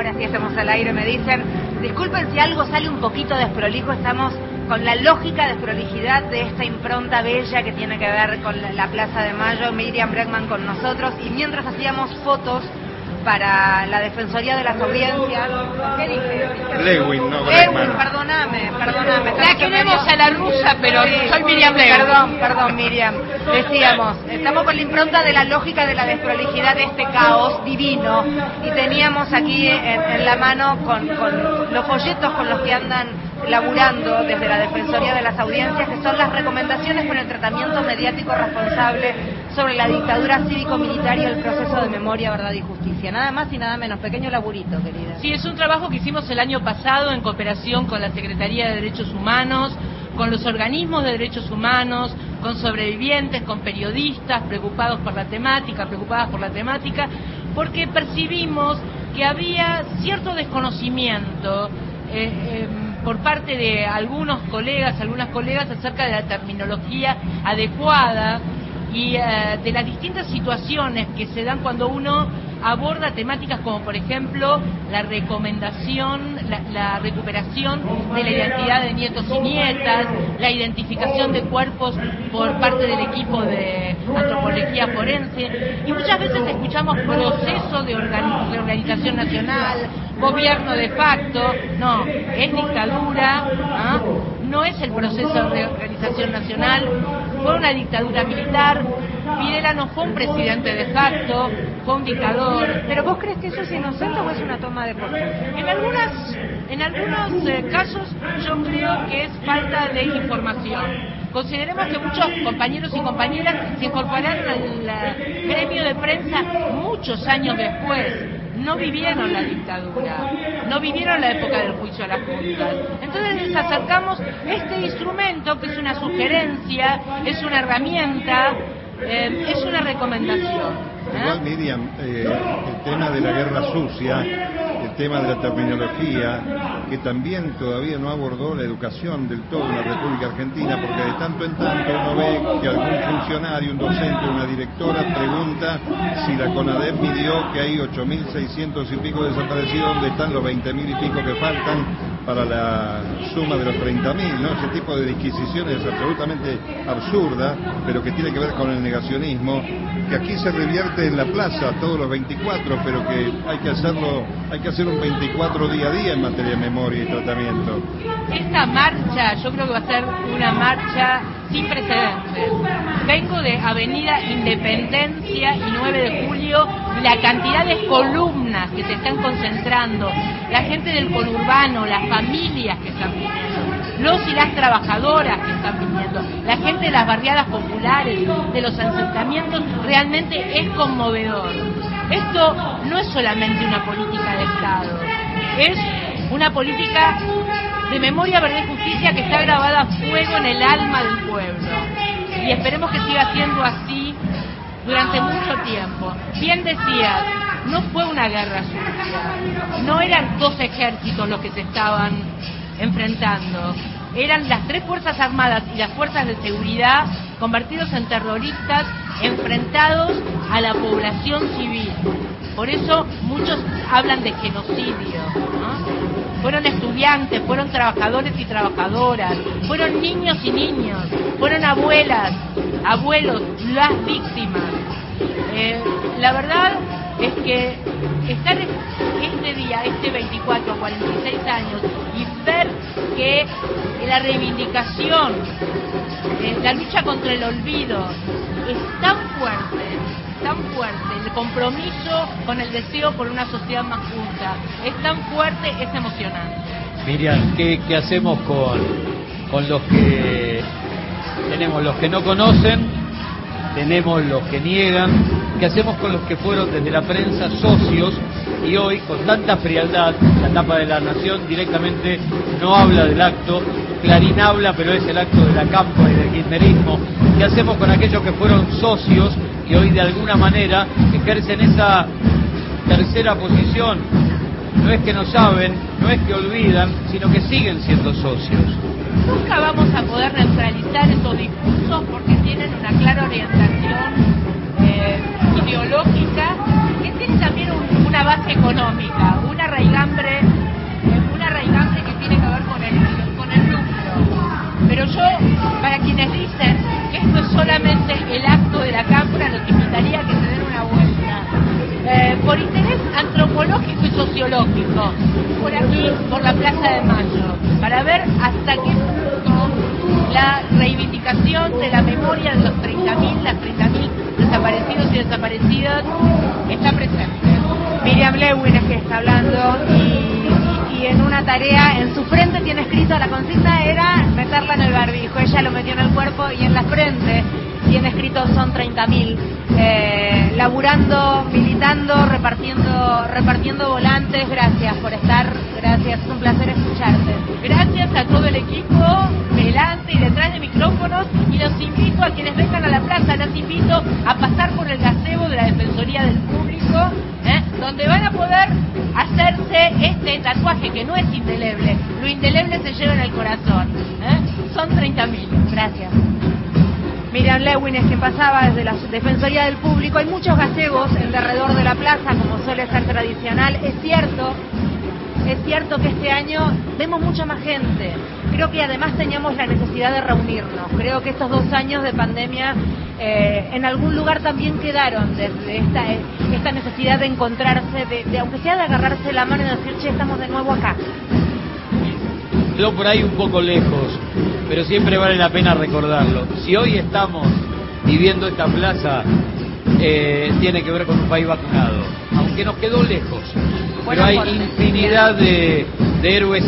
ahora sí estamos al aire, me dicen. Disculpen si algo sale un poquito desprolijo, estamos con la lógica desprolijidad de esta impronta bella que tiene que ver con la Plaza de Mayo. Miriam Bregman con nosotros, y mientras hacíamos fotos para la Defensoría de las Audiencias. ¿Qué dije? Lewin, no Bregman. Perdóname. La queremos a la rusa, pero sí, soy Miriam Lewin. Perdón, Miriam. Decíamos, estamos con la impronta de la lógica de la desprolijidad de este caos divino, y teníamos aquí en la mano con los folletos con los que andan laburando desde la Defensoría de las Audiencias, que son las recomendaciones por el tratamiento mediático responsable sobre la dictadura cívico-militar y el proceso de memoria, verdad y justicia. Nada más y nada menos. Pequeño laburito, querida. Sí, es un trabajo que hicimos el año pasado en cooperación con la Secretaría de Derechos Humanos, con los organismos de derechos humanos, con sobrevivientes, con periodistas preocupadas por la temática, porque percibimos que había cierto desconocimiento por parte de algunas colegas acerca de la terminología adecuada y de las distintas situaciones que se dan cuando uno aborda temáticas como, por ejemplo, la recuperación de la identidad de nietos y nietas, la identificación de cuerpos por parte del equipo de antropología forense, y muchas veces escuchamos proceso de reorganización nacional, gobierno de facto. No, es dictadura, no es el proceso de organización nacional, fue una dictadura militar. Videla no fue un presidente de facto, fue un dictador. ¿Pero vos crees que eso es inocente o es una toma de postura? En algunos casos yo creo que es falta de información. Consideremos que muchos compañeros y compañeras se incorporaron al gremio de prensa muchos años después. No vivieron la dictadura, no vivieron la época del juicio a las juntas. Entonces les acercamos este instrumento, que es una sugerencia, es una herramienta, es una recomendación. Igual, Miriam, el tema de la guerra sucia, el tema de la terminología, que también todavía no abordó la educación del todo en la República Argentina, porque de tanto en tanto uno ve que algún funcionario, un docente, una directora pregunta si la CONADEP midió que hay 8.600 y pico desaparecidos, donde están los 20.000 y pico que faltan para la suma de los 30.000, ¿no? Ese tipo de disquisiciones es absolutamente absurda, pero que tiene que ver con el negacionismo, que aquí se revierte en la plaza todos los 24, pero que hay que hacer un 24 día a día en materia de memoria y tratamiento. Esta marcha, yo creo que va a ser una marcha sin precedentes. Vengo de Avenida Independencia y 9 de Julio, la cantidad de columnas que se están concentrando, la gente del conurbano, las familias que están viniendo, los y las trabajadoras que están viniendo, la gente de las barriadas populares, de los asentamientos, realmente es conmovedor. Esto no es solamente una política de Estado, es una política de memoria, verdad y justicia que está grabada a fuego en el alma del pueblo. Y esperemos que siga siendo así durante mucho tiempo. Bien decías, no fue una guerra sucia, no eran dos ejércitos los que se estaban enfrentando, eran las tres fuerzas armadas y las fuerzas de seguridad convertidos en terroristas enfrentados a la población civil. Por eso muchos hablan de genocidio, ¿no? Fueron estudiantes, fueron trabajadores y trabajadoras, fueron niños y niños, fueron abuelas, abuelos, las víctimas. La verdad es que estar este día, este 24 a 46 años, y ver que la reivindicación, la lucha contra el olvido es tan fuerte, el compromiso con el deseo por una sociedad más justa es tan fuerte, es emocionante. Miriam, ¿qué hacemos con los que tenemos los que no conocen, tenemos los que niegan? ¿Qué hacemos con los que fueron desde la prensa socios y hoy con tanta frialdad la tapa de La Nación directamente no habla del acto? Clarín habla, pero es el acto de la Cámpora y del kirchnerismo. ¿Qué hacemos con aquellos que fueron socios y hoy de alguna manera ejercen esa tercera posición? No es que no saben, no es que olvidan, sino que siguen siendo socios. Nunca vamos a poder neutralizar esos discursos porque tienen una clara orientación ideológica que tiene también una base económica, una arraigada raigambre, que tiene que ver con el núcleo. Pero yo, para quienes dicen que esto es solamente el acto de la cámpora, los invitaría a que se den una vuelta. Por interés antropológico y sociológico, por aquí, por la Plaza de Mayo, para ver hasta qué punto la reivindicación de la memoria de los 30.000, las 30.000 desaparecidos y desaparecidas está presente. Miriam Lewin es que está hablando y en una tarea, en su frente tiene escrito, la consigna era meterla en el barbijo, ella lo metió en el cuerpo y en la frente tiene escrito son 30.000, laburando, militando, repartiendo volantes. Gracias por estar, gracias, es un placer escucharte. Gracias a todo el equipo delante y detrás de micrófonos, y los invito a quienes vengan a la plaza, los invito a pasar por el gazebo de la Defensoría del Público, donde van a poder hacerse este tatuaje que no es indeleble, lo indeleble se lleva en el corazón, son 30.000. Gracias. Miriam Lewin es quien pasaba desde la Defensoría del Público. Hay muchos gazebos alrededor de la plaza, como suele ser tradicional. Es cierto que este año vemos mucha más gente. Creo que además teníamos la necesidad de reunirnos. Creo que estos 2 años de pandemia en algún lugar también quedaron desde esta necesidad de encontrarse, de aunque sea de agarrarse la mano y decir, che, estamos de nuevo acá. Quedó por ahí un poco lejos, pero siempre vale la pena recordarlo. Si hoy estamos viviendo esta plaza, tiene que ver con un país vacunado, aunque nos quedó lejos. Pero hay infinidad de héroes